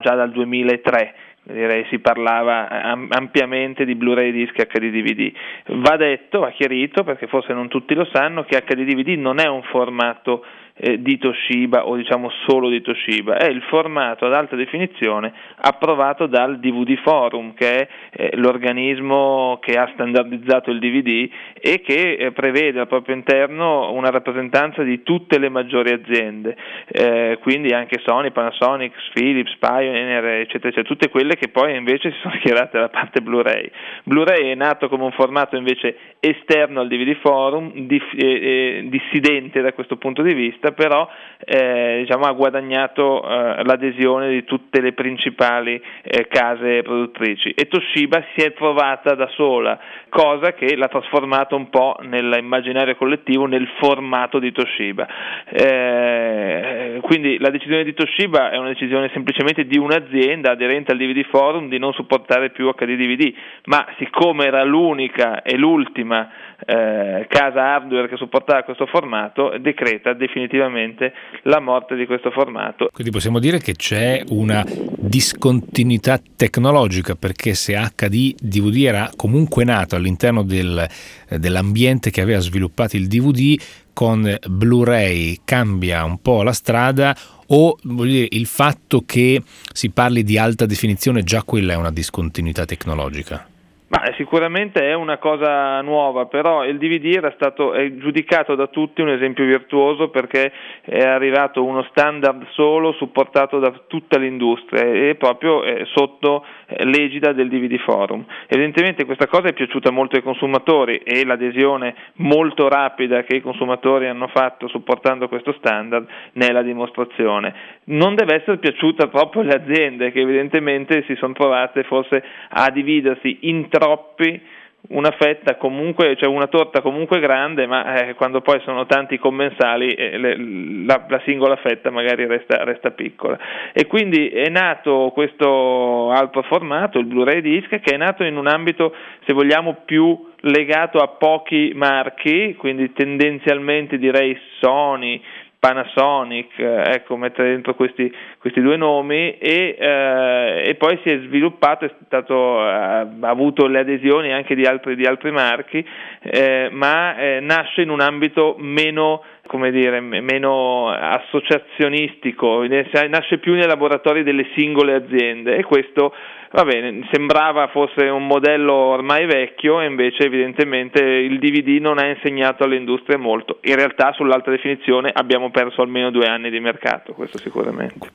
già dal 2003. Direi si parlava ampiamente di Blu-ray disc e HD DVD. Va detto, va chiarito, perché forse non tutti lo sanno, che HD DVD non è un formato di Toshiba o diciamo solo di Toshiba, è il formato ad alta definizione approvato dal DVD Forum, che è l'organismo che ha standardizzato il DVD e che prevede al proprio interno una rappresentanza di tutte le maggiori aziende, quindi anche Sony, Panasonic, Philips, Pioneer, eccetera, eccetera, tutte quelle che poi invece si sono schierate dalla parte Blu-ray. Blu-ray è nato come un formato invece esterno al DVD Forum, dissidente da questo punto di vista, però diciamo ha guadagnato l'adesione di tutte le principali case produttrici, e Toshiba si è trovata da sola, cosa che l'ha trasformato un po' nell'immaginario collettivo nel formato di Toshiba. Quindi la decisione di Toshiba è una decisione semplicemente di un'azienda aderente al DVD Forum di non supportare più HD DVD, ma siccome era l'unica e l'ultima casa hardware che supportava questo formato, decreta definitivamente la morte di questo formato. Quindi possiamo dire che c'è una discontinuità tecnologica, perché se HD DVD era comunque nato all'interno dell'ambiente che aveva sviluppato il DVD, con Blu-ray cambia un po' la strada, o voglio dire, il fatto che si parli di alta definizione, già quella è una discontinuità tecnologica? Ma sicuramente è una cosa nuova, però il DVD è giudicato da tutti un esempio virtuoso, perché è arrivato uno standard solo supportato da tutta l'industria e proprio sotto l'egida del DVD Forum. Evidentemente questa cosa è piaciuta molto ai consumatori, e l'adesione molto rapida che i consumatori hanno fatto supportando questo standard ne è la dimostrazione. Non deve essere piaciuta proprio alle aziende, che evidentemente si sono trovate forse a dividersi in troppi una fetta comunque, cioè una torta comunque grande, ma quando poi sono tanti commensali la singola fetta magari resta piccola, e quindi è nato questo altro formato, il Blu-ray disc, che è nato in un ambito, se vogliamo, più legato a pochi marchi, quindi tendenzialmente direi Sony, Panasonic, ecco, mettere dentro questi due nomi, e poi si è sviluppato, ha avuto le adesioni anche di altri marchi, ma nasce in un ambito meno associazionistico, nasce più nei laboratori delle singole aziende, e questo va bene, sembrava fosse un modello ormai vecchio, e invece evidentemente il DVD non ha insegnato alle industrie molto. In realtà sull'alta definizione abbiamo perso almeno 2 anni di mercato, questo sicuramente.